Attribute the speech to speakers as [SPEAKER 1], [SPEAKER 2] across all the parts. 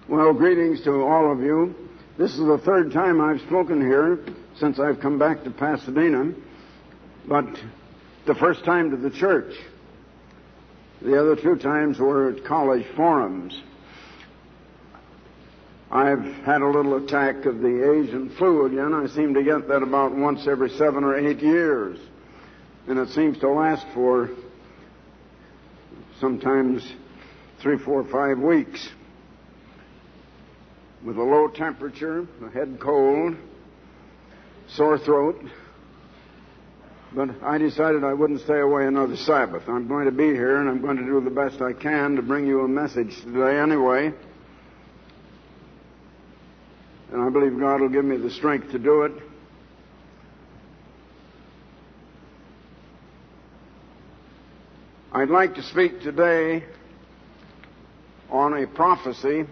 [SPEAKER 1] Well, greetings to all of you. This is the third time I've spoken here since I've come back to Pasadena, but the first time to the church. The other two times were at college forums. I've had a little attack of the Asian flu again. I seem to get that about once every 7 or 8 years. And it seems to last for sometimes 3, 4, 5 weeks. With a low temperature, a head cold, sore throat. But I decided I wouldn't stay away another Sabbath. I'm going to be here, and I'm going to do the best I can to bring you a message today anyway. And I believe God will give me the strength to do it. I'd like to speak today on a prophecy.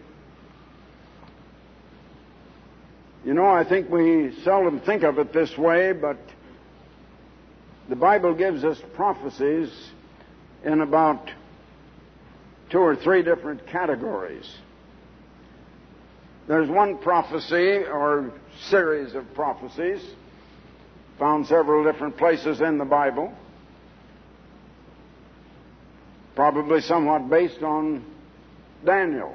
[SPEAKER 1] You know, I think we seldom think of it this way, but the Bible gives us prophecies in about 2 or 3 different categories. There's one prophecy or series of prophecies found several different places in the Bible, probably somewhat based on Daniel,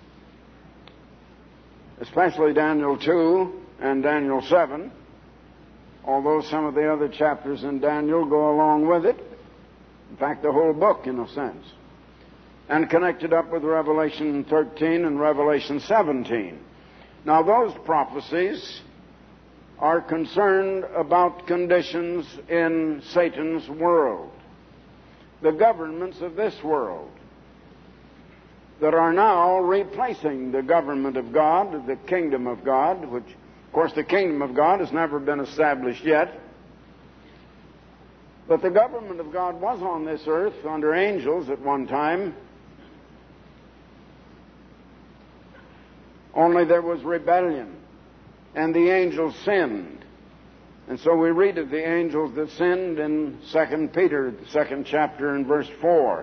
[SPEAKER 1] especially Daniel 2 and Daniel 7, although some of the other chapters in Daniel go along with it. In fact, the whole book, in a sense. And connected up with Revelation 13 and Revelation 17. Now, those prophecies are concerned about conditions in Satan's world, the governments of this world, that are now replacing the government of God, the kingdom of God, which, of course, the kingdom of God has never been established yet. But the government of God was on this earth under angels at one time. Only there was rebellion, and the angels sinned. And so we read of the angels that sinned in 2 Peter, the 2nd chapter, and verse 4.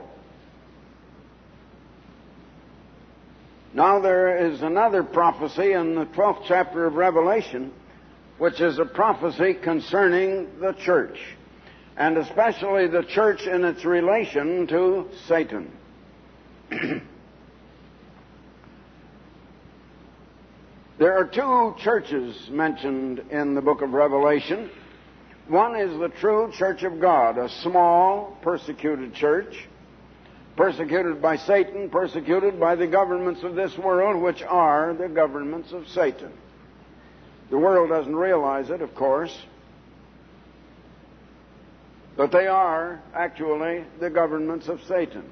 [SPEAKER 1] Now there is another prophecy in the 12th chapter of Revelation, which is a prophecy concerning the church, and especially the church in its relation to Satan. There are 2 churches mentioned in the book of Revelation. One is the true church of God, a small, persecuted church, persecuted by Satan, persecuted by the governments of this world, which are the governments of Satan. The world doesn't realize it, of course, but they are actually the governments of Satan.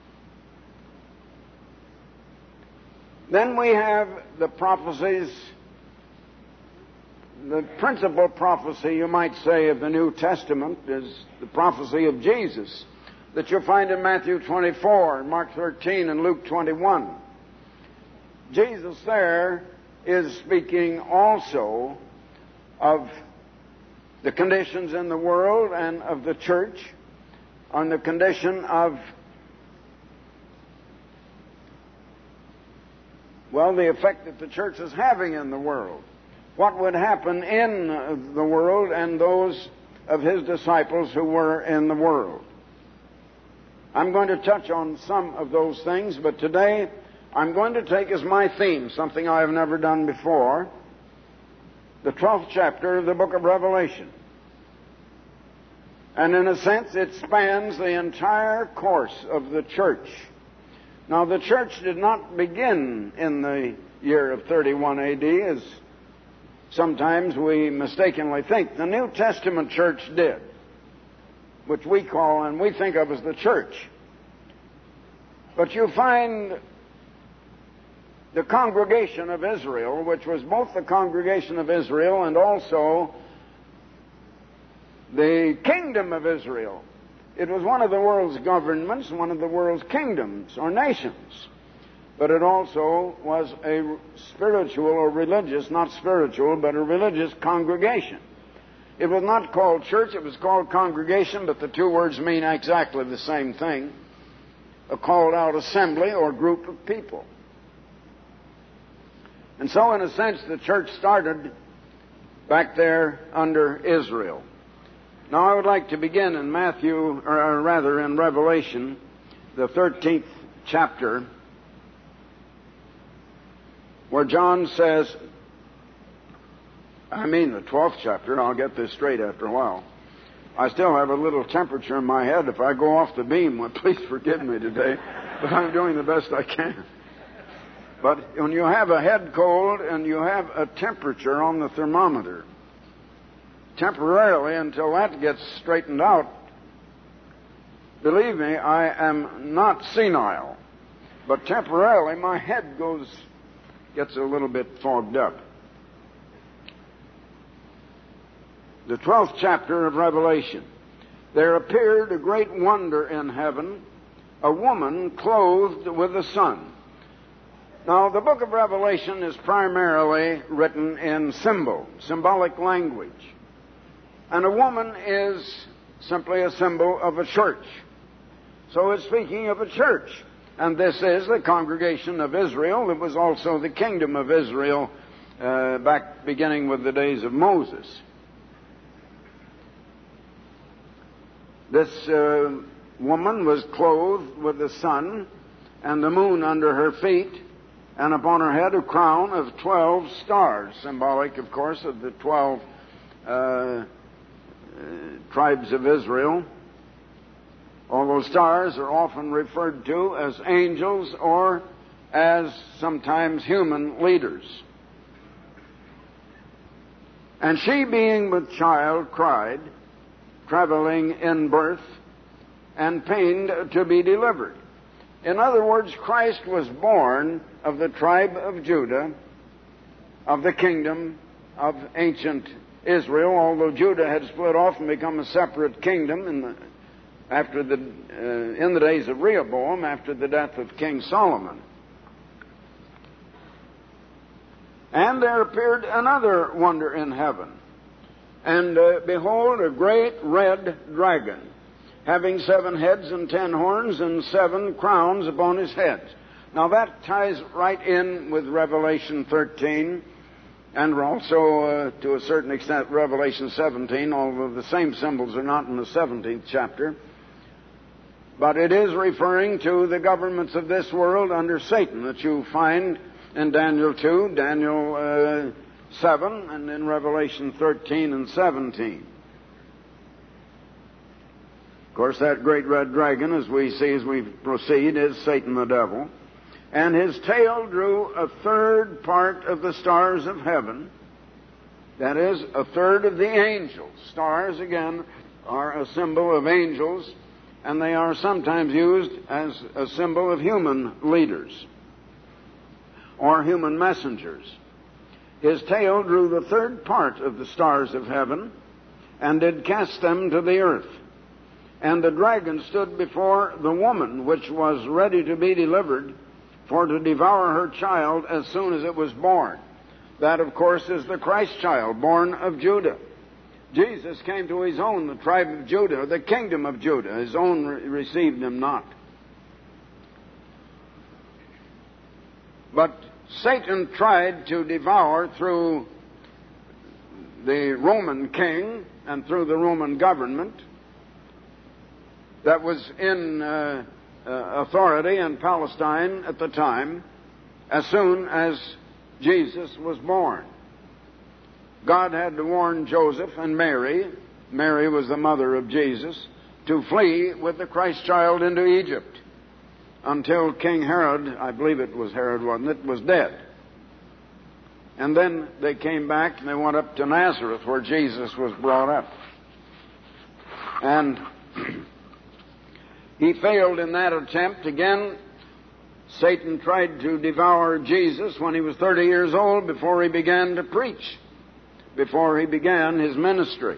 [SPEAKER 1] Then we have the prophecies, the principal prophecy, you might say, of the New Testament is the prophecy of Jesus, that you'll find in Matthew 24, Mark 13, and Luke 21. Jesus there is speaking also of the conditions in the world and of the church, on the condition of, well, the effect that the church is having in the world. What would happen in the world and those of his disciples who were in the world. I'm going to touch on some of those things, but today I'm going to take as my theme something I have never done before, the 12th chapter of the book of Revelation. And in a sense, it spans the entire course of the church. Now, the church did not begin in the year of 31 AD, as sometimes we mistakenly think. The New Testament church did, which we call and we think of as the church. But you find the congregation of Israel, which was both the congregation of Israel and also the kingdom of Israel. It was one of the world's governments, one of the world's kingdoms or nations. But it also was a spiritual or religious, not spiritual, but a religious congregation. It was not called church, it was called congregation, but the two words mean exactly the same thing. A called out assembly or group of people. And so, in a sense, the church started back there under Israel. Now, I would like to begin in in Revelation, the 13th chapter, where John says, the 12th chapter. I'll get this straight after a while. I still have a little temperature in my head. If I go off the beam, well, please forgive me today, but I'm doing the best I can. But when you have a head cold and you have a temperature on the thermometer, temporarily, until that gets straightened out, believe me, I am not senile, but temporarily my head gets a little bit fogged up. The 12th chapter of Revelation. There appeared a great wonder in heaven, a woman clothed with the sun. Now, the book of Revelation is primarily written in symbolic language. And a woman is simply a symbol of a church. So it's speaking of a church. And this is the congregation of Israel. It was also the kingdom of Israel back beginning with the days of Moses. This woman was clothed with the sun and the moon under her feet, and upon her head a crown of 12 stars, symbolic, of course, of the 12 tribes of Israel. All those stars are often referred to as angels or as sometimes human leaders. And she, being with child, cried, travailing in birth, and pained to be delivered. In other words, Christ was born of the tribe of Judah, of the kingdom of ancient Israel, although Judah had split off and become a separate kingdom in the days of Rehoboam, after the death of King Solomon. And there appeared another wonder in heaven. And behold, a great red dragon, having 7 heads and 10 horns and 7 crowns upon his heads. Now that ties right in with Revelation 13, and also to a certain extent Revelation 17, although the same symbols are not in the 17th chapter. But it is referring to the governments of this world under Satan that you find in Daniel 2, Daniel 7, and in Revelation 13 and 17. Of course, that great red dragon, as we see as we proceed, is Satan the devil. And his tail drew a third part of the stars of heaven. That is, a third of the angels. Stars, again, are a symbol of angels, and they are sometimes used as a symbol of human leaders or human messengers. His tail drew the third part of the stars of heaven, and did cast them to the earth. And the dragon stood before the woman, which was ready to be delivered, for to devour her child as soon as it was born. That, of course, is the Christ child, born of Judah. Jesus came to his own, the tribe of Judah, the kingdom of Judah. His own received him not. But Satan tried to devour through the Roman king and through the Roman government that was in authority in Palestine at the time, as soon as Jesus was born. God had to warn Joseph and Mary, Mary was the mother of Jesus, to flee with the Christ child into Egypt until King Herod, I believe it was Herod, wasn't it, was dead. And then they came back and they went up to Nazareth where Jesus was brought up. And he failed in that attempt. Again, Satan tried to devour Jesus when he was 30 years old before he began to preach, before he began his ministry.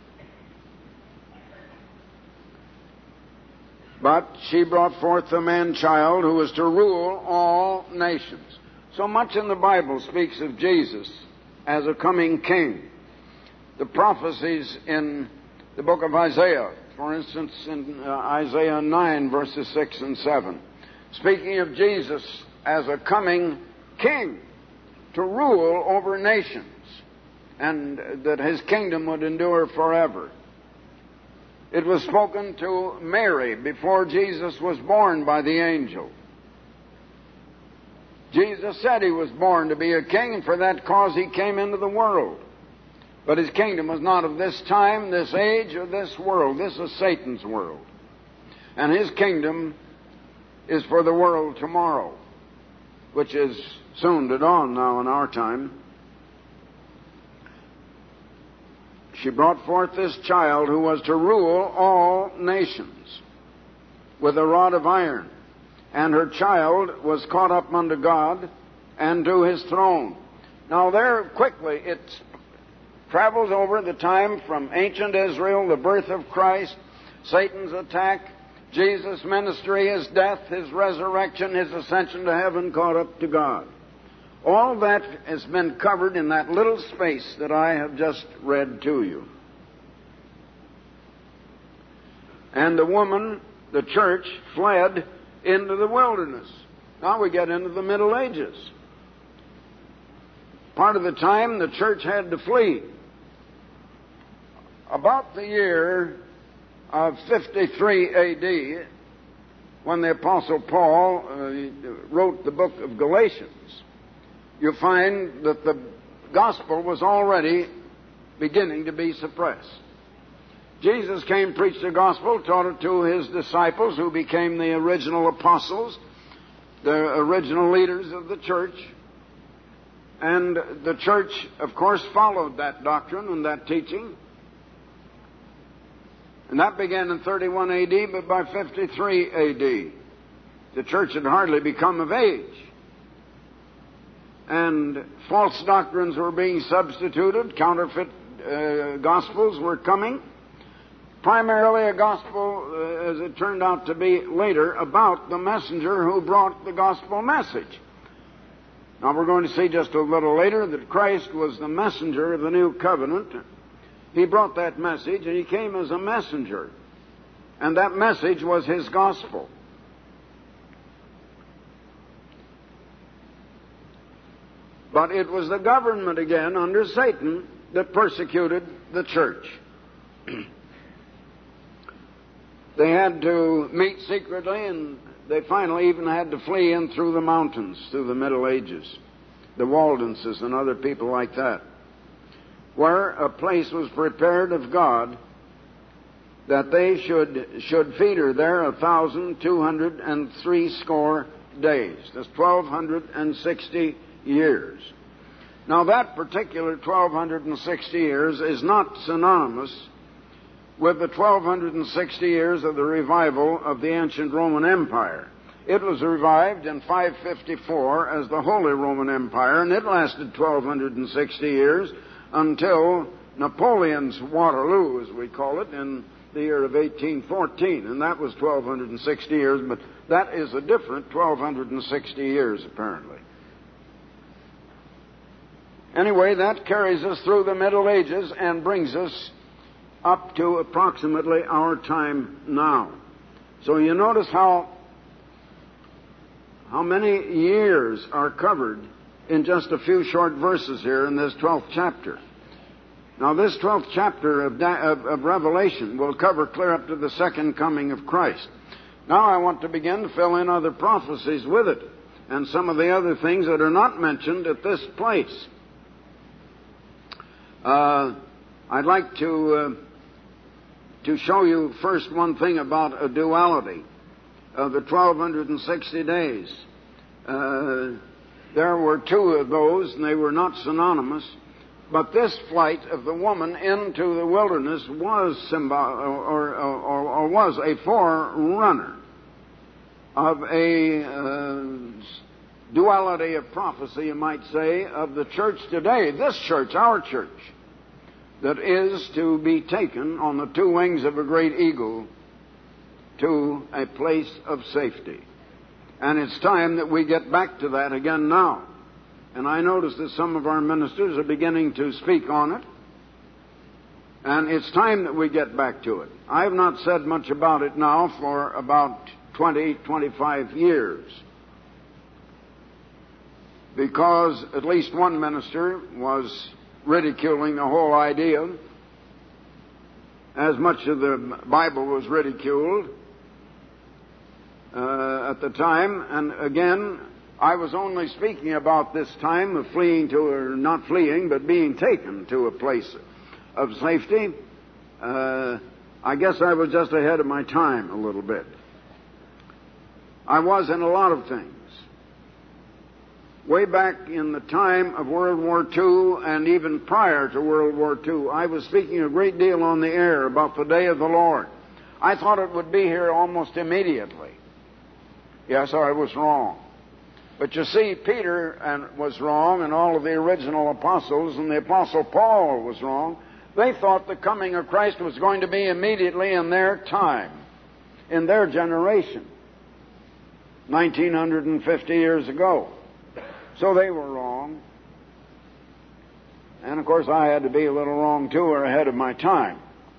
[SPEAKER 1] But she brought forth a man-child who was to rule all nations. So much in the Bible speaks of Jesus as a coming king. The prophecies in the book of Isaiah, for instance, in Isaiah 9, verses 6 and 7, speaking of Jesus as a coming king. to rule over nations, and that his kingdom would endure forever. It was spoken to Mary before Jesus was born by the angel. Jesus said he was born to be a king, and for that cause he came into the world. But his kingdom was not of this time, this age, or this world. This is Satan's world. And his kingdom is for the world tomorrow, which is soon to dawn now in our time. She brought forth this child who was to rule all nations with a rod of iron. And her child was caught up unto God and to his throne. Now there quickly it travels over the time from ancient Israel, the birth of Christ, Satan's attack, Jesus' ministry, his death, his resurrection, his ascension to heaven, caught up to God. All that has been covered in that little space that I have just read to you. And the woman, the church, fled into the wilderness. Now we get into the Middle Ages. Part of the time the church had to flee. About the year of 53 A.D., when the Apostle Paul wrote the book of Galatians, you find that the gospel was already beginning to be suppressed. Jesus came, preached the gospel, taught it to his disciples, who became the original apostles, the original leaders of the church. And the church, of course, followed that doctrine and that teaching. And that began in 31 A.D., but by 53 A.D., the church had hardly become of age. And false doctrines were being substituted, counterfeit gospels were coming. Primarily a gospel, as it turned out to be later, about the messenger who brought the gospel message. Now we're going to see just a little later that Christ was the messenger of the new covenant. He brought that message, and he came as a messenger. And that message was his gospel. But it was the government again, under Satan, that persecuted the church. They had to meet secretly, and they finally even had to flee in through the mountains through the Middle Ages. The Waldenses and other people like that, where a place was prepared of God that they should feed her there 1,260 days. That's 1,260 years. Now that particular 1,260 years is not synonymous with the 1,260 years of the revival of the ancient Roman Empire. It was revived in 554 as the Holy Roman Empire, and it lasted 1,260 years until Napoleon's Waterloo, as we call it, in the year of 1814, and that was 1,260 years, but that is a different 1,260 years, apparently. Anyway, that carries us through the Middle Ages and brings us up to approximately our time now. So you notice how many years are covered in just a few short verses here in this 12th chapter. Now this 12th chapter of Revelation will cover clear up to the second coming of Christ. Now I want to begin to fill in other prophecies with it, and some of the other things that are not mentioned at this place. I'd like to show you first one thing about a duality of the 1,260 days. There were two of those, and they were not synonymous. But this flight of the woman into the wilderness was was a forerunner of a duality of prophecy, you might say, of the church today. This church, our church, that is to be taken on the two wings of a great eagle to a place of safety. And it's time that we get back to that again now. And I notice that some of our ministers are beginning to speak on it. And it's time that we get back to it. I have not said much about it now for about 20, 25 years. because at least one minister was ridiculing the whole idea, as much of the Bible was ridiculed at the time. And again, I was only speaking about this time of fleeing to, or not fleeing, but being taken to a place of safety. I guess I was just ahead of my time a little bit. I was in a lot of things. Way back in the time of World War II and even prior to World War II, I was speaking a great deal on the air about the day of the Lord. I thought it would be here almost immediately. Yes, I was wrong. But you see, Peter was wrong, and all of the original apostles, and the Apostle Paul was wrong. They thought the coming of Christ was going to be immediately in their time, in their generation, 1950 years ago. So they were wrong. And of course I had to be a little wrong too, or ahead of my time.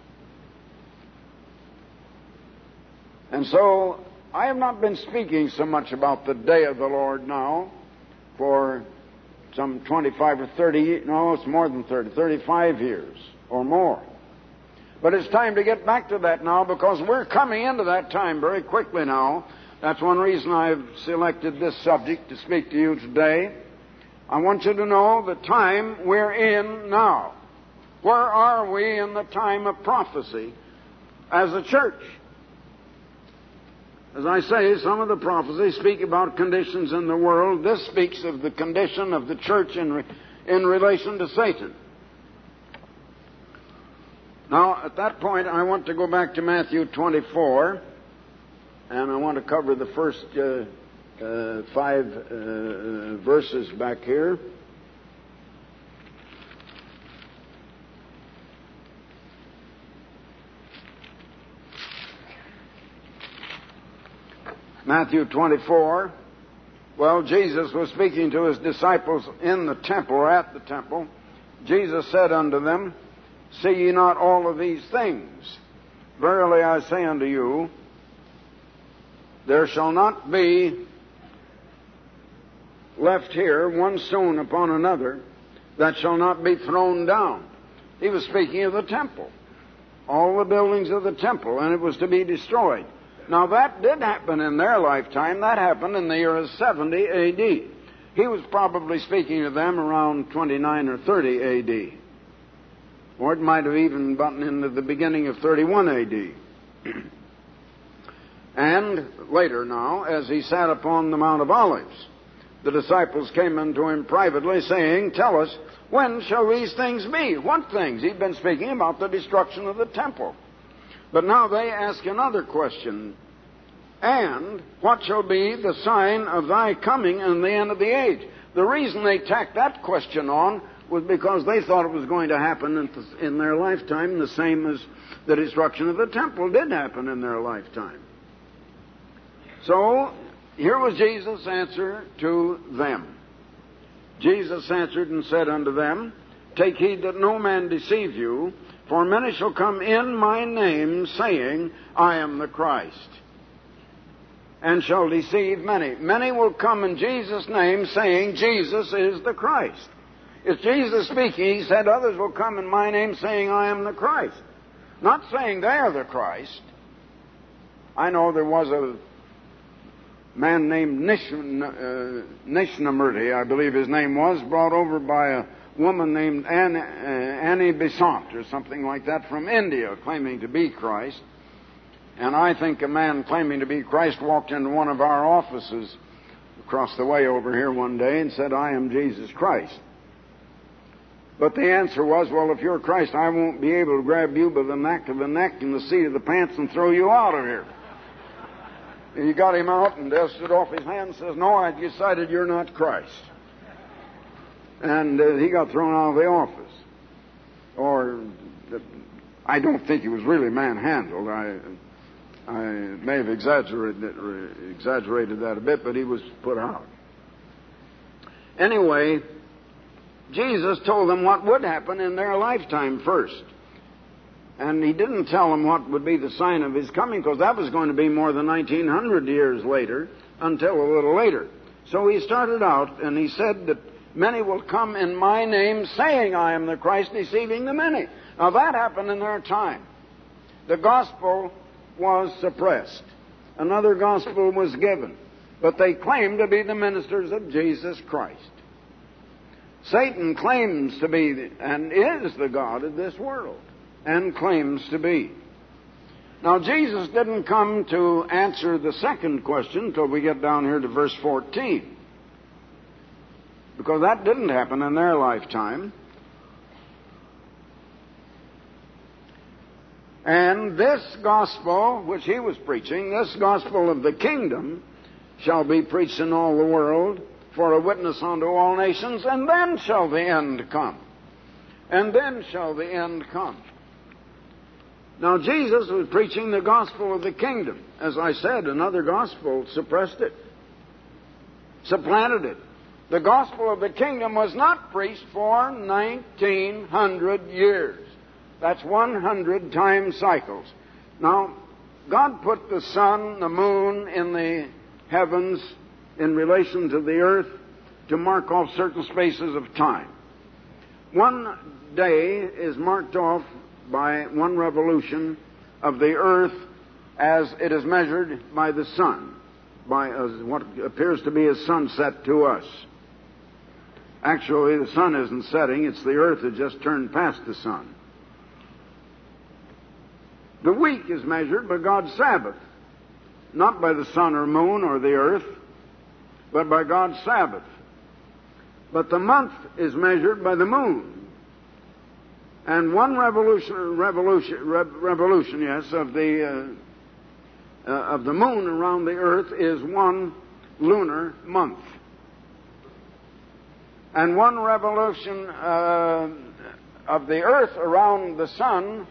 [SPEAKER 1] And so I have not been speaking so much about the day of the Lord now for some 25 or 30, no, it's more than 30, 35 years or more. But it's time to get back to that now, because we're coming into that time very quickly now. That's one reason I've selected this subject to speak to you today. I want you to know the time we're in now. Where are we in the time of prophecy as a church? As I say, some of the prophecies speak about conditions in the world. This speaks of the condition of the church in relation to Satan. Now, at that point, I want to go back to Matthew 24. And I want to cover the first 5 verses back here. Matthew 24. Well, Jesus was speaking to his disciples in the temple, or at the temple. Jesus said unto them, See ye not all of these things? Verily I say unto you, there shall not be left here one stone upon another that shall not be thrown down. He was speaking of the temple, all the buildings of the temple, and it was to be destroyed. Now that did happen in their lifetime. That happened in the year of 70 A.D. He was probably speaking to them around 29 or 30 A.D. Or it might have even gotten into the beginning of 31 A.D. And later now, as he sat upon the Mount of Olives, the disciples came unto him privately, saying, Tell us, when shall these things be? What things? He'd been speaking about the destruction of the temple. But now they ask another question. And what shall be the sign of thy coming and the end of the age? The reason they tacked that question on was because they thought it was going to happen in their lifetime, the same as the destruction of the temple did happen in their lifetime. So, here was Jesus' answer to them. Jesus answered and said unto them, Take heed that no man deceive you, for many shall come in my name, saying, I am the Christ, and shall deceive many. Many will come in Jesus' name, saying, Jesus is the Christ. It's Jesus speaking. He said, Others will come in my name, saying, I am the Christ. Not saying they are the Christ. I know there was a man named Nishnamurti, I believe his name was, brought over by a woman named Annie Besant or something like that from India, claiming to be Christ. And I think a man claiming to be Christ walked into one of our offices across the way over here one day and said, I am Jesus Christ. But the answer was, well, if you're Christ, I won't be able to grab you by the neck of the neck and the seat of the pants and throw you out of here. He got him out and dusted off his hand and says, No, I decided you're not Christ. And he got thrown out of the office. Or, I don't think he was really manhandled. I may have exaggerated that a bit, but he was put out. Anyway, Jesus told them what would happen in their lifetime first. And he didn't tell them what would be the sign of his coming, because that was going to be more than 1900 years later, until a little later. So he started out and he said that many will come in my name saying I am the Christ, deceiving the many. Now that happened in their time. The gospel was suppressed. Another gospel was given. But they claimed to be the ministers of Jesus Christ. Satan claims to be and is the God of this world, and claims to be. Now, Jesus didn't come to answer the second question until we get down here to verse 14, because that didn't happen in their lifetime. And this gospel, which he was preaching, this gospel of the kingdom, shall be preached in all the world for a witness unto all nations, and then shall the end come. And then shall the end come. Now, Jesus was preaching the gospel of the kingdom. As I said, another gospel suppressed it, supplanted it. The gospel of the kingdom was not preached for 1900 years. That's 100 time cycles. Now, God put the sun, the moon in the heavens in relation to the earth to mark off certain spaces of time. One day is marked off by one revolution of the earth as it is measured by the sun, by what appears to be a sunset to us. Actually, the sun isn't setting, it's the earth that just turned past the sun. The week is measured by God's Sabbath, not by the sun or moon or the earth, but by God's Sabbath. But the month is measured by the moon. And one revolution, yes, of the moon around the earth is one lunar month. And one revolution of the earth around the sun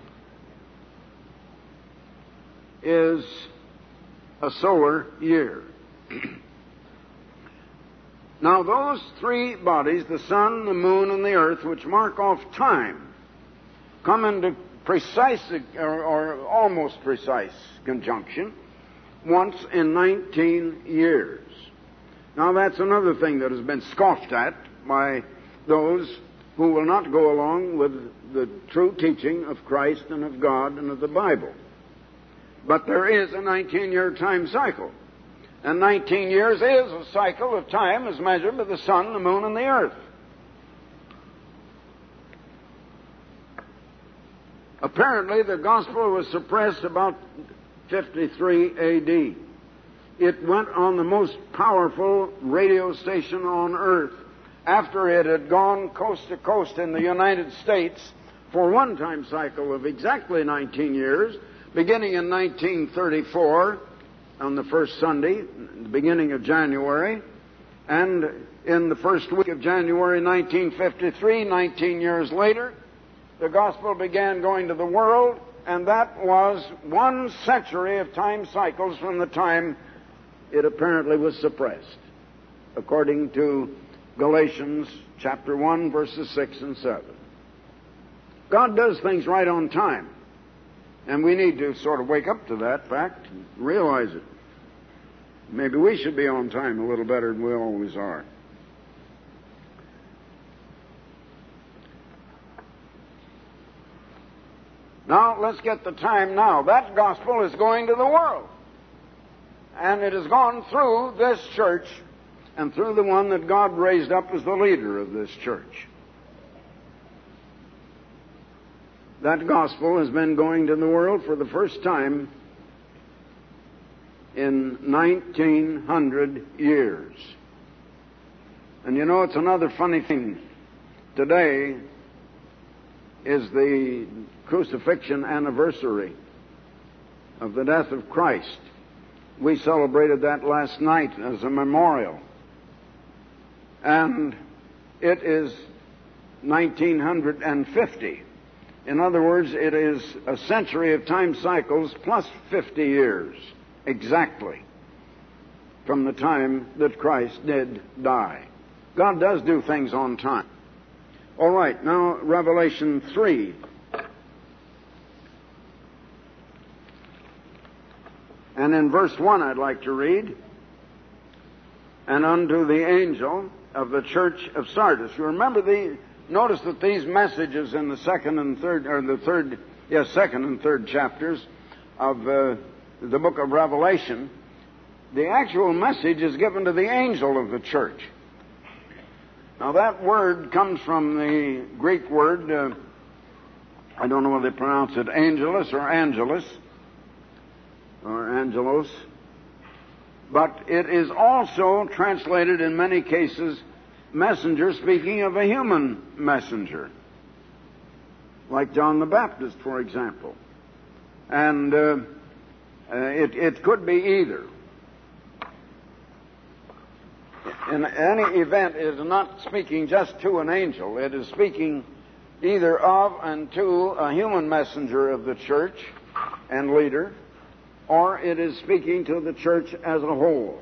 [SPEAKER 1] is a solar year. Now, those three bodies, the sun, the moon, and the earth, which mark off time, come into precise or almost precise conjunction once in 19 years. Now, that's another thing that has been scoffed at by those who will not go along with the true teaching of Christ and of God and of the Bible. But there is a 19-year time cycle. And 19 years is a cycle of time as measured by the sun, the moon, and the earth. Apparently, the gospel was suppressed about 53 A.D. It went on the most powerful radio station on earth after it had gone coast to coast in the United States for one time cycle of exactly 19 years, beginning in 1934 on the first Sunday, the beginning of January, and in the first week of January 1953, 19 years later, the gospel began going to the world, and that was 1 century of time cycles from the time it apparently was suppressed, according to Galatians chapter 1, verses 6 and 7. God does things right on time, and we need to sort of wake up to that fact and realize it. Maybe we should be on time a little better than we always are. Now, let's get the time now. That gospel is going to the world. And it has gone through this church and through the one that God raised up as the leader of this church. That gospel has been going to the world for the first time in 1900 years. And you know, it's another funny thing. Today is the crucifixion anniversary of the death of Christ. We celebrated that last night as a memorial. And it is 1950. In other words, it is a century of time cycles plus 50 years, exactly, from the time that Christ did die. God does do things on time. All right, now Revelation 3. And in verse 1 I'd like to read. and unto the angel of the church of Sardis. You remember notice that these messages in the second and third chapters of the book of Revelation, the actual message is given to the angel of the church. Now that word comes from the Greek word, I don't know whether they pronounce it angelus or angelos, or angelos, but it is also translated in many cases messenger, speaking of a human messenger, like John the Baptist, for example. And it could be either. In any event, it is not speaking just to an angel. It is speaking either of and to a human messenger of the church and leader, or it is speaking to the church as a whole.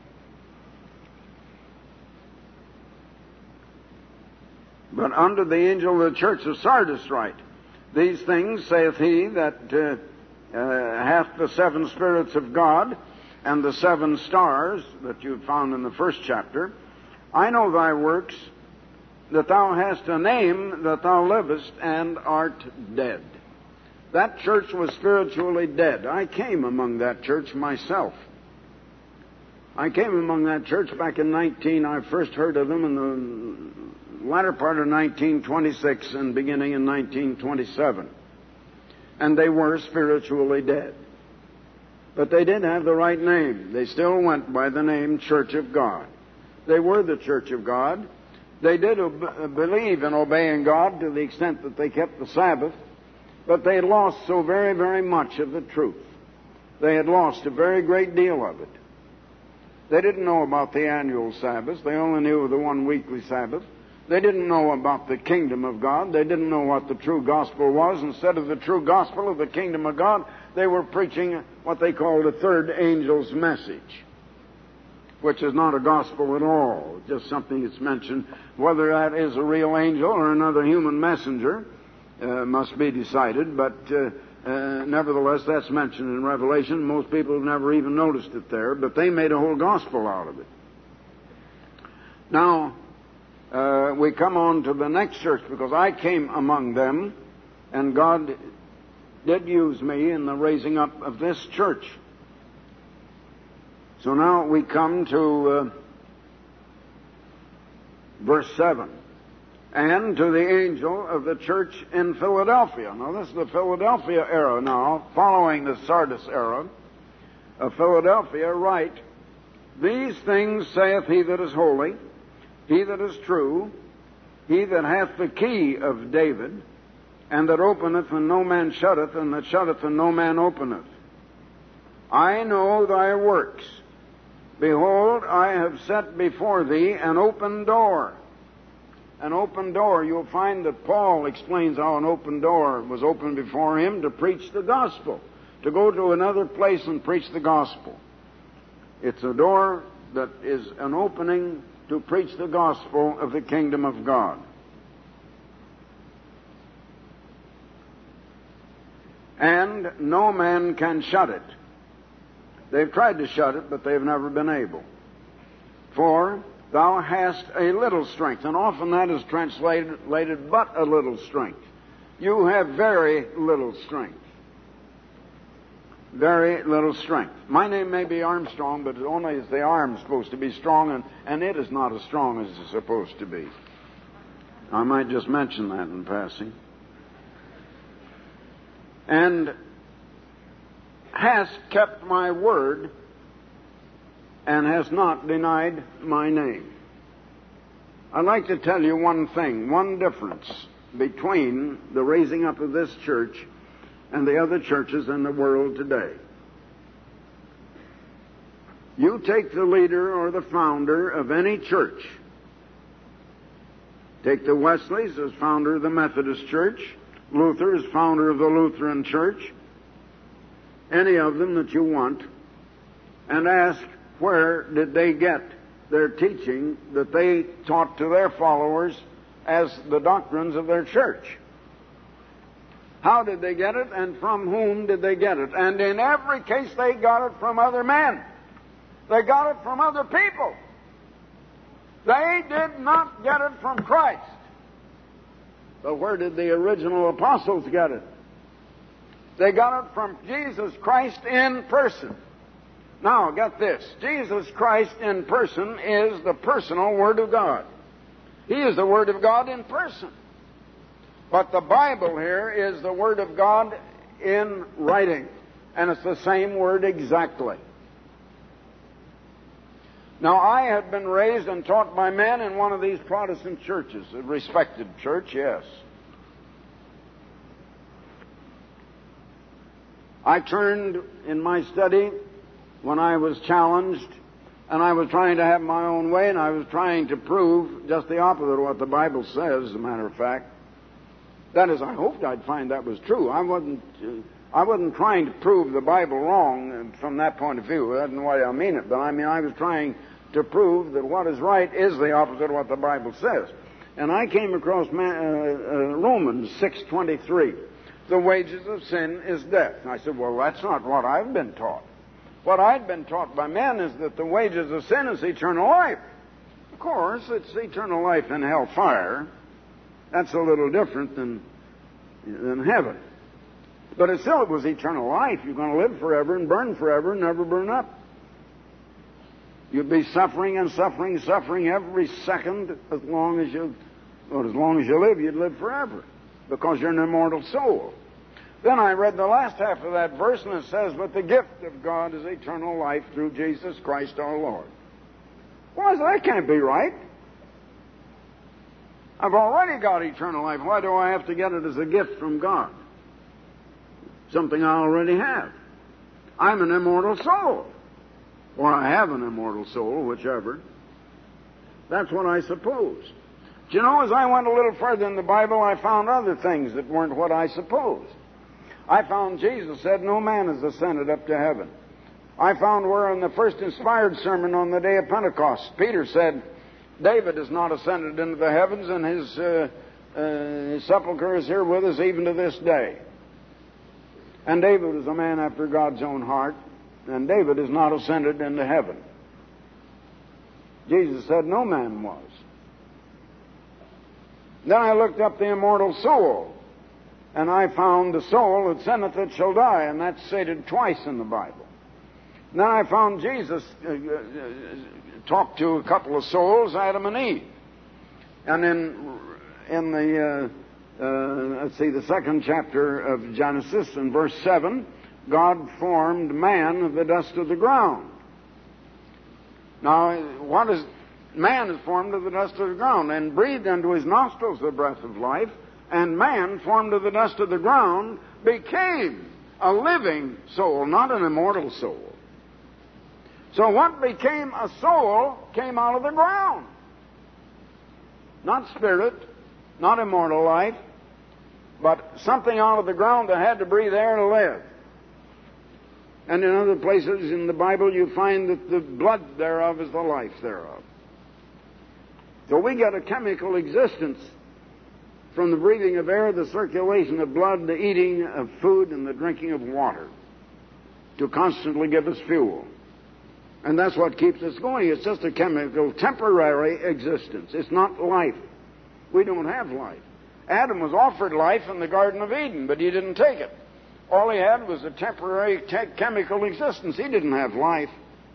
[SPEAKER 1] But unto the angel of the church of Sardis write, these things saith he that hath the seven spirits of God and the seven stars that you found in the first chapter. I know thy works, that thou hast a name, that thou livest and art dead. That church was spiritually dead. I came among that church myself. I came among that church back in I first heard of them in the latter part of 1926 and beginning in 1927. And they were spiritually dead. But they did have the right name. They still went by the name Church of God. They were the Church of God. They did believe in obeying God to the extent that they kept the Sabbath, but they had lost so very, very much of the truth. They had lost a very great deal of it. They didn't know about the annual Sabbath. They only knew of the one weekly Sabbath. They didn't know about the kingdom of God. They didn't know what the true gospel was. Instead of the true gospel of the kingdom of God, they were preaching what they called a third angel's message, which is not a gospel at all, just something that's mentioned. Whether that is a real angel or another human messenger must be decided, but nevertheless, that's mentioned in Revelation. Most people have never even noticed it there, but they made a whole gospel out of it. Now, we come on to the next church, because I came among them, and God did use me in the raising up of this church. So now we come to verse 7. And to the angel of the church in Philadelphia. Now this is the Philadelphia era now, following the Sardis era of Philadelphia, write, these things saith he that is holy, he that is true, he that hath the key of David, and that openeth and no man shutteth, and that shutteth and no man openeth. I know thy works. Behold, I have set before thee an open door. An open door. You'll find that Paul explains how an open door was opened before him to preach the gospel, to go to another place and preach the gospel. It's a door that is an opening to preach the gospel of the kingdom of God. And no man can shut it. They've tried to shut it, but they've never been able. For thou hast a little strength, and often that is translated but a little strength. You have very little strength. Very little strength. My name may be Armstrong, but only is the arm supposed to be strong, and it is not as strong as it's supposed to be. I might just mention that in passing. And hast kept my word, and has not denied my name. I'd like to tell you one thing, one difference between the raising up of this church and the other churches in the world today. You take the leader or the founder of any church. Take the Wesleys as founder of the Methodist Church, Luther as founder of the Lutheran Church, any of them that you want, and ask, where did they get their teaching that they taught to their followers as the doctrines of their church? How did they get it, and from whom did they get it? And in every case, they got it from other men. They got it from other people. They did not get it from Christ. But where did the original apostles get it? They got it from Jesus Christ in person. Now, get this. Jesus Christ in person is the personal Word of God. He is the Word of God in person. But the Bible here is the Word of God in writing. And it's the same Word exactly. Now, I had been raised and taught by men in one of these Protestant churches, a respected church, yes. I turned in my study when I was challenged, and I was trying to have my own way, and I was trying to prove just the opposite of what the Bible says, as a matter of fact. That is, I hoped I'd find that was true. I wasn't trying to prove the Bible wrong from that point of view. That's not why I mean it. But I was trying to prove that what is right is the opposite of what the Bible says. And I came across Romans 6:23. The wages of sin is death. And I said, well, that's not what I've been taught. What I'd been taught by men is that the wages of sin is eternal life. Of course, it's eternal life in hellfire. That's a little different than heaven. But it still was eternal life. You're going to live forever and burn forever and never burn up. You'd be suffering and suffering, suffering every second as long as you live, you'd live forever because you're an immortal soul. Then I read the last half of that verse, and it says, but the gift of God is eternal life through Jesus Christ our Lord. Well, that can't be right. I've already got eternal life. Why do I have to get it as a gift from God? Something I already have. I'm an immortal soul. Or I have an immortal soul, whichever. That's what I suppose. Do you know, as I went a little further in the Bible, I found other things that weren't what I supposed. I found Jesus said, no man has ascended up to heaven. I found where in the first inspired sermon on the day of Pentecost, Peter said, David has not ascended into the heavens, and his sepulchre is here with us even to this day. And David is a man after God's own heart, and David has not ascended into heaven. Jesus said no man was. Then I looked up the immortal soul, and I found the soul that sinneth it shall die, and that's stated twice in the Bible. And then I found Jesus talked to a couple of souls, Adam and Eve. And in the second chapter of Genesis, in verse 7, God formed man of the dust of the ground. Now, man is formed of the dust of the ground, and breathed into his nostrils the breath of life, and man, formed of the dust of the ground, became a living soul, not an immortal soul. So what became a soul came out of the ground. Not spirit, not immortal life, but something out of the ground that had to breathe air to live. And in other places in the Bible you find that the blood thereof is the life thereof. So we get a chemical existence from the breathing of air, the circulation of blood, the eating of food, and the drinking of water to constantly give us fuel. And that's what keeps us going. It's just a chemical, temporary existence. It's not life. We don't have life. Adam was offered life in the Garden of Eden, but he didn't take it. All he had was a temporary chemical existence. He didn't have life.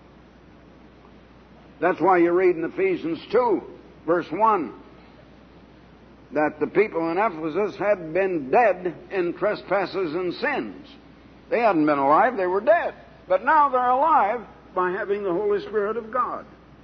[SPEAKER 1] That's why you read in Ephesians 2, verse 1, that the people in Ephesus had been dead in trespasses and sins. They hadn't been alive, they were dead. But now they're alive by having the Holy Spirit of God.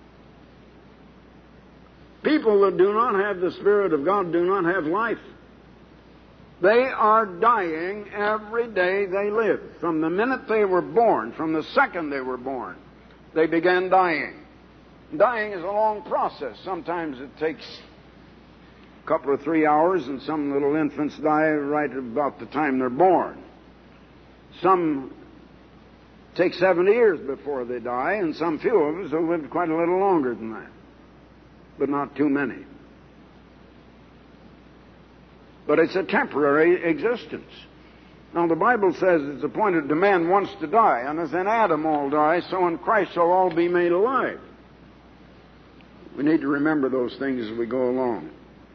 [SPEAKER 1] People that do not have the Spirit of God do not have life. They are dying every day they live. From the minute they were born, from the second they were born, they began dying. Dying is a long process. Sometimes it takes a couple or 3 hours, and some little infants die right about the time they're born. Some take 70 years before they die, and some few of us have lived quite a little longer than that, but not too many. But it's a temporary existence. Now, the Bible says it's appointed to man once to die, and as in Adam all die, so in Christ shall all be made alive. We need to remember those things as we go along.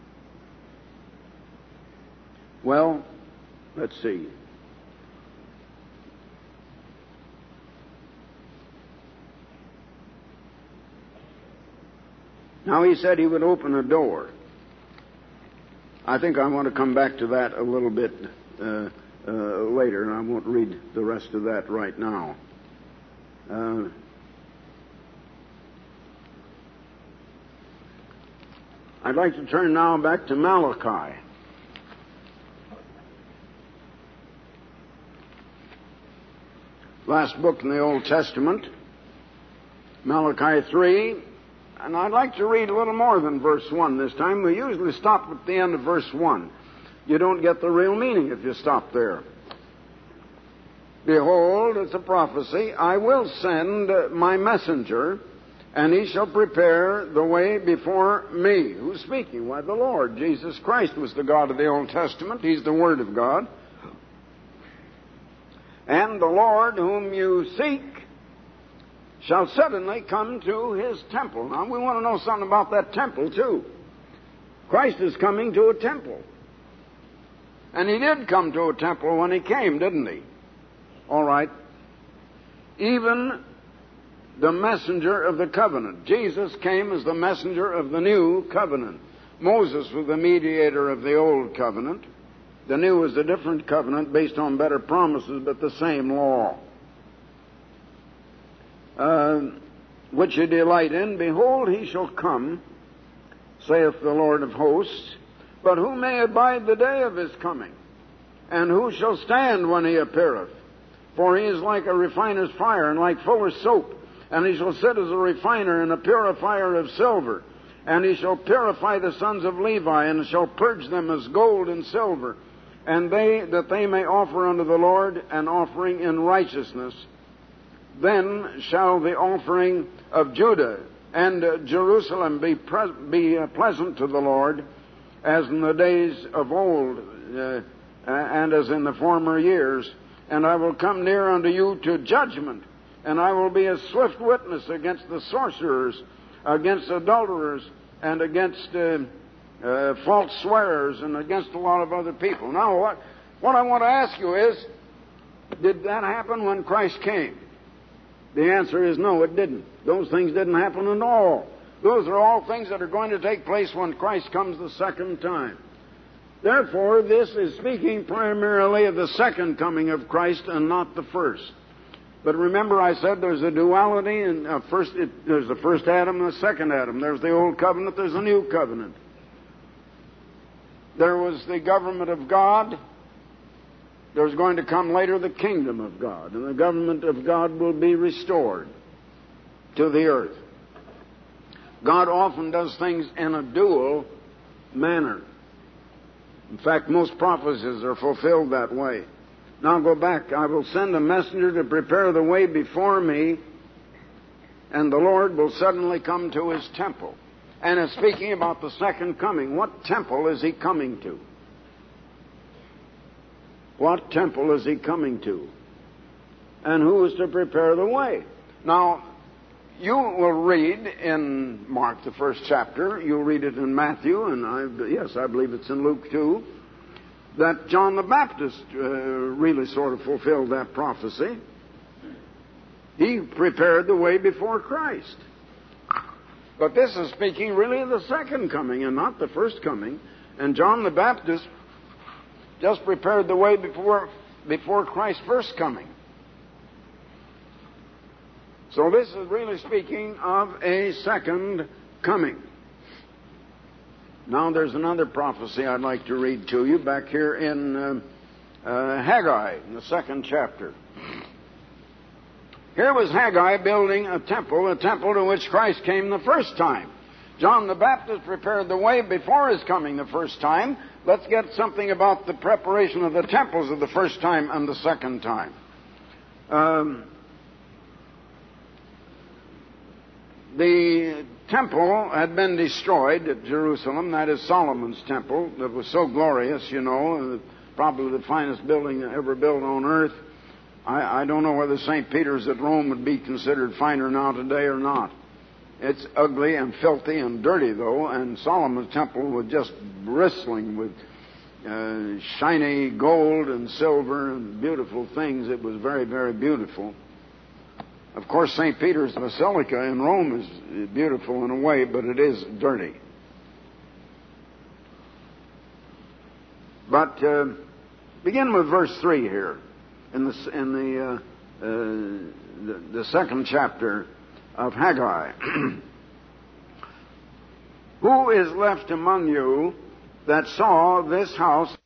[SPEAKER 1] Well, let's see. Now he said he would open a door. I think I want to come back to that a little bit later, and I won't read the rest of that right now. I'd like to turn now back to Malachi. Last book in the Old Testament, Malachi 3, and I'd like to read a little more than verse 1 this time. We usually stop at the end of verse 1. You don't get the real meaning if you stop there. Behold, it's a prophecy, I will send my messenger, and he shall prepare the way before me. Who's speaking? Why, the Lord. Jesus Christ was the God of the Old Testament. He's the Word of God. And the Lord whom you seek shall suddenly come to his temple. Now, we want to know something about that temple, too. Christ is coming to a temple. And he did come to a temple when he came, didn't he? All right. Even the messenger of the covenant. Jesus came as the messenger of the new covenant. Moses was the mediator of the old covenant. The new was a different covenant based on better promises, but the same law. Which you delight in, behold, he shall come, saith the Lord of hosts. But who may abide the day of his coming? And who shall stand when he appeareth? For he is like a refiner's fire, and like fuller's soap. And he shall sit as a refiner and a purifier of silver. And he shall purify the sons of Levi, and shall purge them as gold and silver. And that they may offer unto the Lord an offering in righteousness. Then shall the offering of Judah and Jerusalem be pleasant to the Lord, as in the days of old, and as in the former years. And I will come near unto you to judgment, and I will be a swift witness against the sorcerers, against adulterers, and against false swearers, and against a lot of other people. Now, what I want to ask you is, did that happen when Christ came? The answer is no, it didn't. Those things didn't happen at all. Those are all things that are going to take place when Christ comes the second time. Therefore, this is speaking primarily of the second coming of Christ and not the first. But remember, I said there's a duality, and there's the first Adam and the second Adam. There's the old covenant, there's a new covenant. There was the government of God. There's going to come later the kingdom of God, and the government of God will be restored to the earth. God often does things in a dual manner. In fact, most prophecies are fulfilled that way. Now go back. I will send a messenger to prepare the way before me, and the Lord will suddenly come to his temple. And it's speaking about the second coming. What temple is he coming to? What temple is he coming to? And who is to prepare the way? Now, you will read in Mark, the first chapter, you'll read it in Matthew, and I believe it's in Luke too, that John the Baptist really sort of fulfilled that prophecy. He prepared the way before Christ. But this is speaking really of the second coming and not the first coming. And John the Baptist just prepared the way before Christ's first coming. So this is really speaking of a second coming. Now there's another prophecy I'd like to read to you back here in Haggai, in the second chapter. Here was Haggai building a temple to which Christ came the first time. John the Baptist prepared the way before his coming the first time. Let's get something about the preparation of the temples of the first time and the second time. The temple had been destroyed at Jerusalem. That is Solomon's temple. That was so glorious, you know, probably the finest building ever built on earth. I don't know whether St. Peter's at Rome would be considered finer now today or not. It's ugly and filthy and dirty, though, and Solomon's temple was just bristling with shiny gold and silver and beautiful things. It was very, very beautiful. Of course, St. Peter's Basilica in Rome is beautiful in a way, but it is dirty. But begin with verse 3 here in the second chapter of Haggai. Who is left among you that saw this house